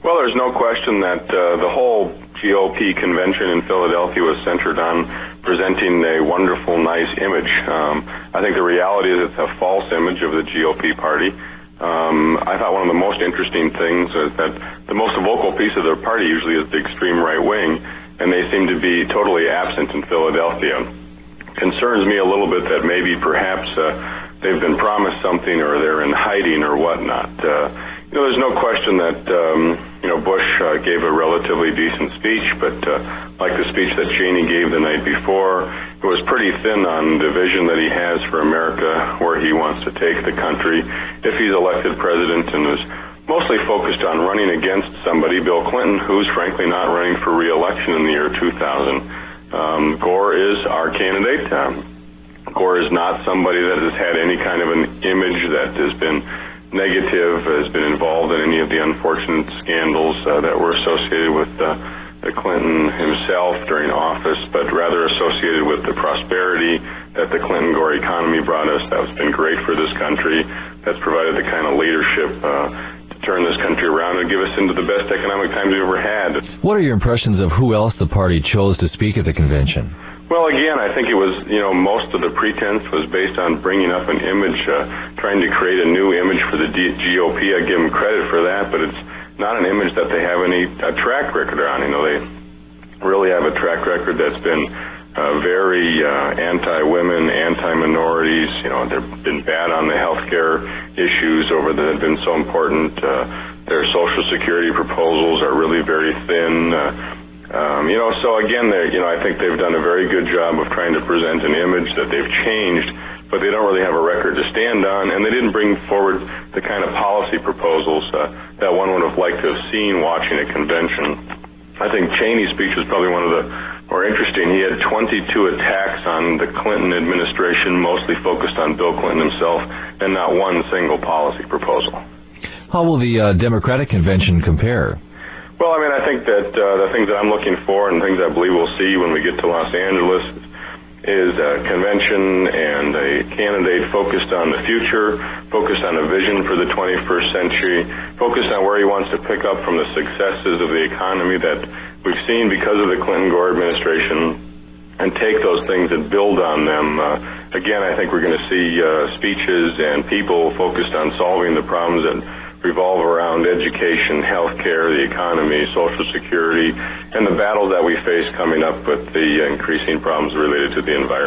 Well, there's no question that the whole GOP convention in Philadelphia was centered on presenting a wonderful, nice image. I think the reality is it's a false image of the GOP party. I thought one of the most interesting things is that the most vocal piece of their party usually is the extreme right wing, and they seem to be totally absent in Philadelphia. Concerns me a little bit that maybe perhaps they've been promised something or they're in hiding or whatnot. There's no question that Bush gave a relatively decent speech, but like the speech that Cheney gave the night before, it was pretty thin on the vision that he has for America, where he wants to take the country if he's elected president, and is mostly focused on running against somebody, Bill Clinton, who's frankly not running for re-election in the year 2000. Gore is our candidate. Gore is not somebody that has had any kind of an image that has been negative, has been involved in any of the unfortunate scandals that were associated with Clinton himself during office, but rather associated with the prosperity that the Clinton-Gore economy brought us. That's been great for this country. That's provided the kind of leadership to turn this country around and give us into the best economic times we've ever had. What are your impressions of who else the party chose to speak at the convention? Well, again, I think it was, most of the pretense was based on bringing up an image, trying to create a new image for the GOP. I give them credit for that, but it's not an image that they have a track record on. They really have a track record that's been very anti-women, anti-minorities. They've been bad on the healthcare issues that have been so important. Their Social Security proposals are really very thin. So again, I think they've done a very good job of trying to present an image that they've changed, but they don't really have a record to stand on, and they didn't bring forward the kind of policy proposals that one would have liked to have seen watching a convention. I think Cheney's speech was probably one of the more interesting. He had 22 attacks on the Clinton administration, mostly focused on Bill Clinton himself, and not one single policy proposal. How will the Democratic convention compare? Well, I think that the things that I'm looking for and things I believe we'll see when we get to Los Angeles is a convention and a candidate focused on the future, focused on a vision for the 21st century, focused on where he wants to pick up from the successes of the economy that we've seen because of the Clinton-Gore administration, and take those things and build on them. Again, I think we're going to see speeches and people focused on solving the problems that revolve around education, healthcare, the economy, Social Security, and the battles that we face coming up with the increasing problems related to the environment.